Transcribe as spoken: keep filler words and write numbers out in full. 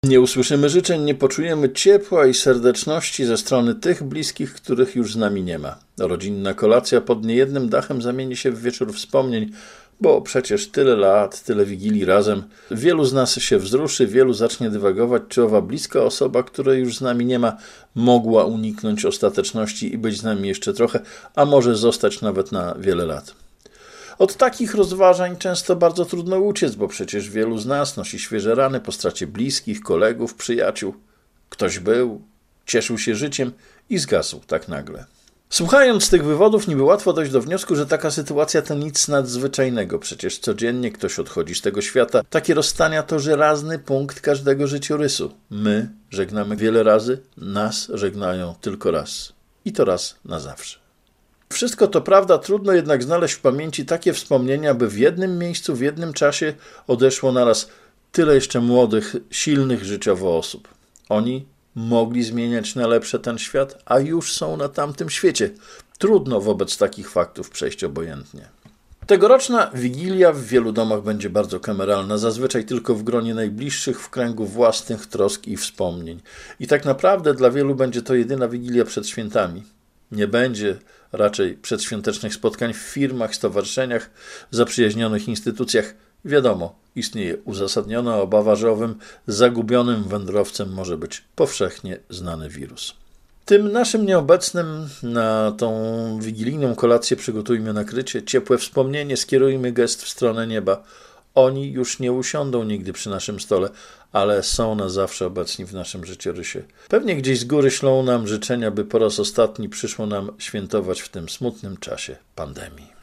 Nie usłyszymy życzeń, nie poczujemy ciepła i serdeczności ze strony tych bliskich, których już z nami nie ma. Rodzinna kolacja pod niejednym dachem zamieni się w wieczór wspomnień, bo przecież tyle lat, tyle wigilii razem. Wielu z nas się wzruszy, wielu zacznie dywagować, czy owa bliska osoba, której już z nami nie ma, mogła uniknąć ostateczności i być z nami jeszcze trochę, a może zostać nawet na wiele lat. Od takich rozważań często bardzo trudno uciec, bo przecież wielu z nas nosi świeże rany po stracie bliskich, kolegów, przyjaciół. Ktoś był, cieszył się życiem i zgasł tak nagle. Słuchając tych wywodów, niby łatwo dojść do wniosku, że taka sytuacja to nic nadzwyczajnego. Przecież codziennie ktoś odchodzi z tego świata. Takie rozstania to żelazny punkt każdego życiorysu. My żegnamy wiele razy, nas żegnają tylko raz. I to raz na zawsze. Wszystko to prawda, trudno jednak znaleźć w pamięci takie wspomnienia, by w jednym miejscu, w jednym czasie odeszło naraz tyle jeszcze młodych, silnych życiowo osób. Oni mogli zmieniać na lepsze ten świat, a już są na tamtym świecie. Trudno wobec takich faktów przejść obojętnie. Tegoroczna Wigilia w wielu domach będzie bardzo kameralna, zazwyczaj tylko w gronie najbliższych, w kręgu własnych trosk i wspomnień. I tak naprawdę dla wielu będzie to jedyna Wigilia przed świętami. Nie będzie raczej przedświątecznych spotkań w firmach, stowarzyszeniach, zaprzyjaźnionych instytucjach. Wiadomo, istnieje uzasadniona obawa, że owym zagubionym wędrowcem może być powszechnie znany wirus. Tym naszym nieobecnym na tą wigilijną kolację przygotujmy nakrycie, ciepłe wspomnienie, skierujmy gest w stronę nieba. Oni już nie usiądą nigdy przy naszym stole, ale są na zawsze obecni w naszym życiorysie. Pewnie gdzieś z góry ślą nam życzenia, by po raz ostatni przyszło nam świętować w tym smutnym czasie pandemii.